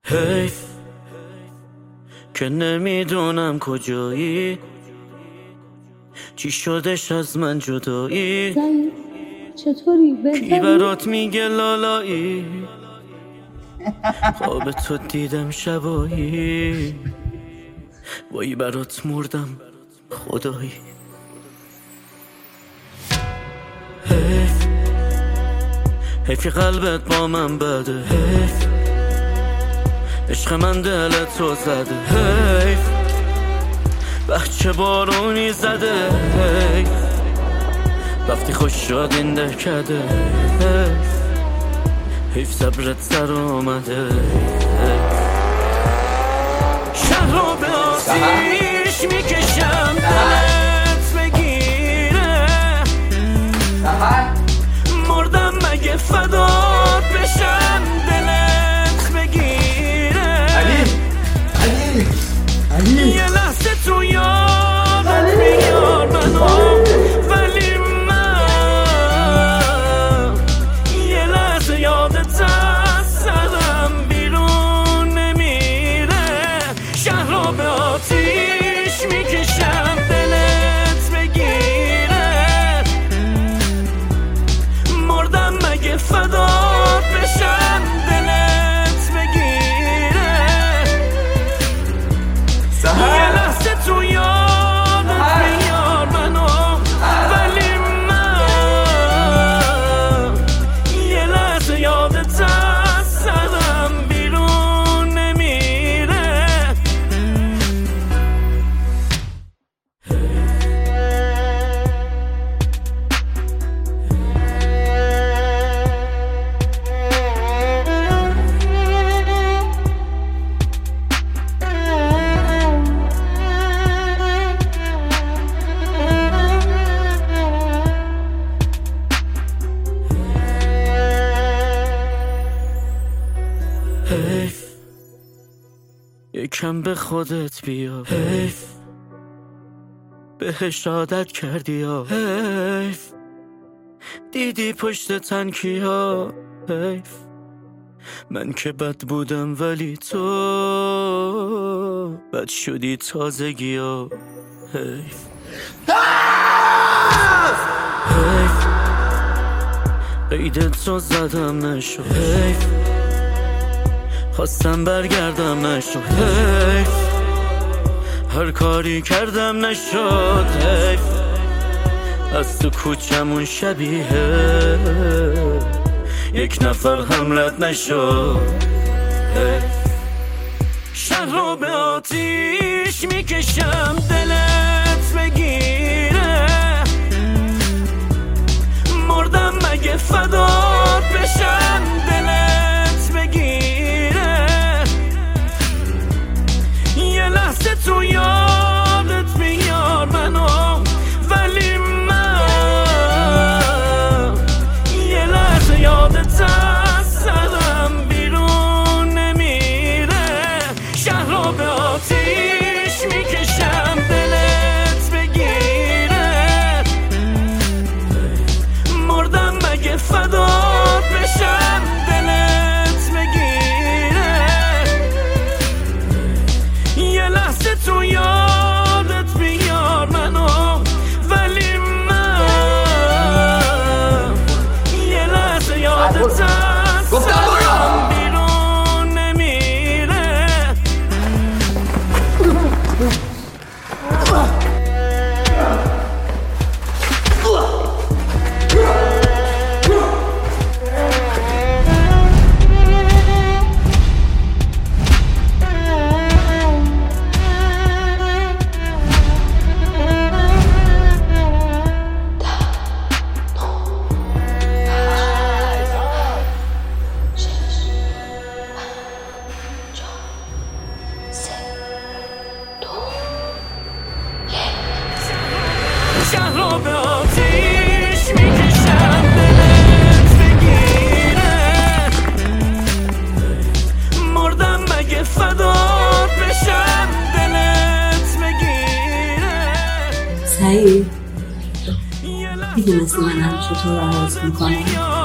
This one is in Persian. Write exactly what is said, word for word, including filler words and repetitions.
حیف که نمیدونم کجایی، چی شدش از من جدایی. زهیر چطوری؟ کی برات میگه لالایی؟ خواب تو دیدم شبایی، وای برات مردم خدایی. حیف حیفی قلبت با من بده، حیف عشق من دلت رو زده، حیف بچه بارونی زده، حیف رفتی خوش شد این دهکده، حیف حیف صبرت سر آمده، شهر رو به آتیش میکشم دلت بگیره، مردم مگه فدات بشم دلت بگیره. علی علی علی یه لحظه تو یادت بیار منو، ولی من یه لحظه یادت از سرم بیرون نمیره. شهر رو به آتیش میکشم دلت بگیره، مردم مگه فدات بشم دلت بگیره. یه لحظه تو یادت بیار منو، ولی من یه لحظه یادت از سرم بیرون نمیره. حیف یکم به خودت بیا، حیف بهش عادت کردی یا حیف دیدی پشت تنکیا، حیف من که بد بودم ولی تو بد شدی تازگی ها، حیف حیف قیدت رو زدم نشو، حیف خواستم برگردم نشد، حیف هر کاری کردم نشد، حیف از تو کوچمون شبیه یک نفر هم رد نشد، حیف شهر رو به آتیش میکشم دلت بگیره، مردم مگه فدات بشم دلت بگیره. یه لحظه تو یادت بیار منو، ولی من یه لحظه یادت از سرم بیرون نمیره. شهر رو به آتیش میکشم دلت بگیره، مردم مگه فدات بشم دلت بگیره. یه لحظه تو یادت بیار منو، ولی من یه لحظه یادت از سرم بیرون نمیره. شهر رو به آتیش میکشم دلت بگیره، مردم مگه فدات بشم دلت بگیره. زهیر دیگه مثل من هم چطور عوض میکنه؟